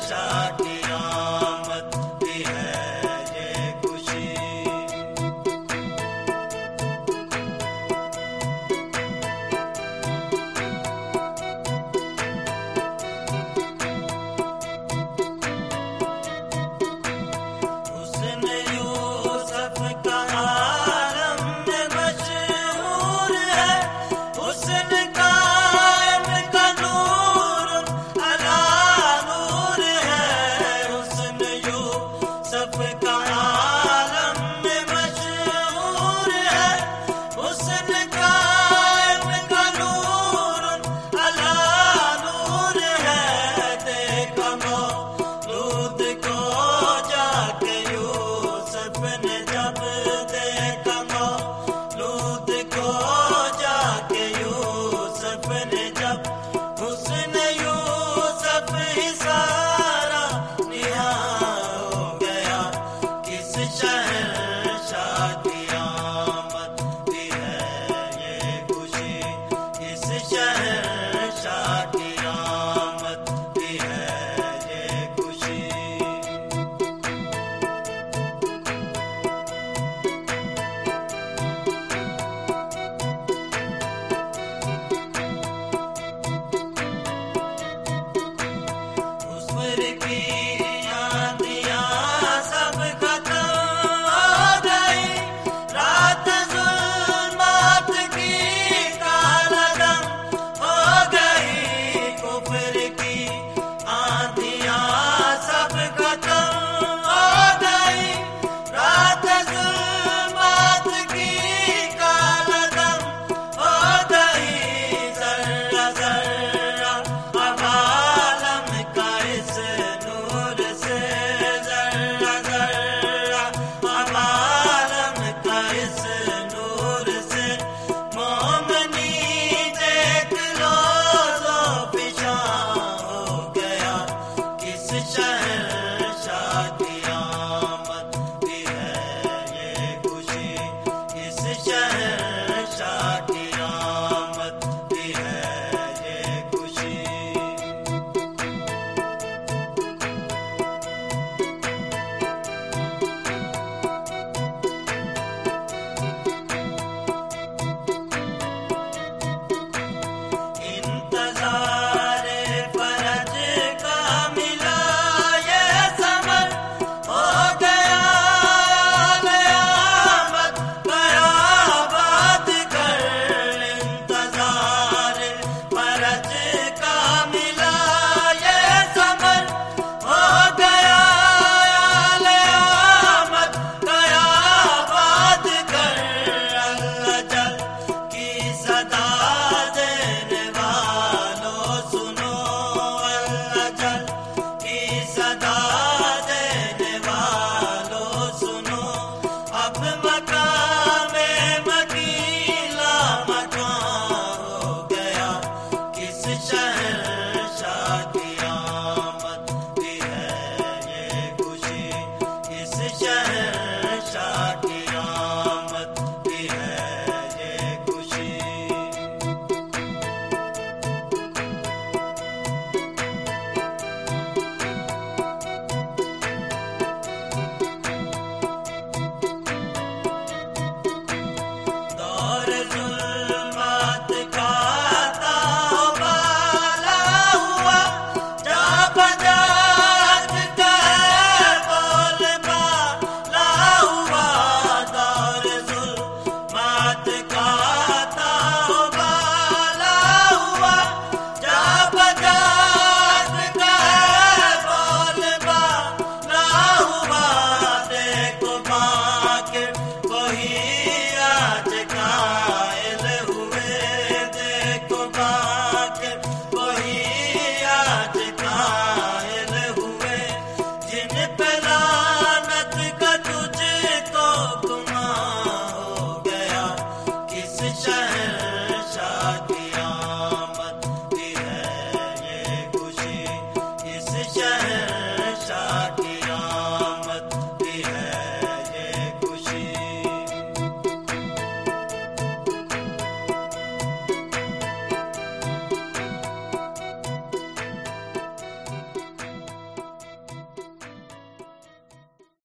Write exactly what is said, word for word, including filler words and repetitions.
शहंशाह की आमद की है ये खुशी। उसने यूसुफ का आलम में मशहूर है, उसने कायम का नूर अला नूर है। उसने यूसुफ का आलम में मशहूर है, उसने कायम का नूर अला नूर है। देखा मौलूद को जाके यूसुफ ने जब देखा मौलूद को जाके यूसुफ ने जब, उसने यूसुफ ही सारा निहार हो गया। किस शहंशाह की आमद की है ये खुशी, किस शहंशाह की आमद की है ये खुशी। उस पर की आंधियां सब खत्म हो गई, रात जुल्मात की कालदम हो गई। कुफ्र की आंधियां सब खत्म हो गई, रात जुल्मात की कालदम हो गई। जर्रा जर्रा अब आलम का इस नूर से, जर्रा जर्रा अब आलम का इस नूर से। मोमनी देख लो जो पिछा हो गया। किस शहंशाह की आमद की है ये खुशी, किस शहंशाह की आमद की है ये खुशी। इंतजार फरज का मिला ये समर, हो गया आमद कयामत कर। इंतजार फरज का मिला ये समर, हो गया आमद कयामत कर। अल्लाह जल की सदा देने वालों सुनो, अल्लाह जल की सदा देने वालों सुनो। अब मकामे मकीला मकान हो गया। किस शहंशाह की आमद की है ये खुशी, किस शहंशाह की आमद की है ये खुशी। दौर जुल्मात का ताबाला हुआ, जा बजात का बोल बाला हुआ। दौर जुल्मात का ताबाला हुआ, जा बजात का बोल बाला हुआ। देखो बाके वही आज कायल हुए, देखो बाके वही आज कायल हुए। जिन पे लानत का तुझको गुमा हो गया। किस शहंशाह की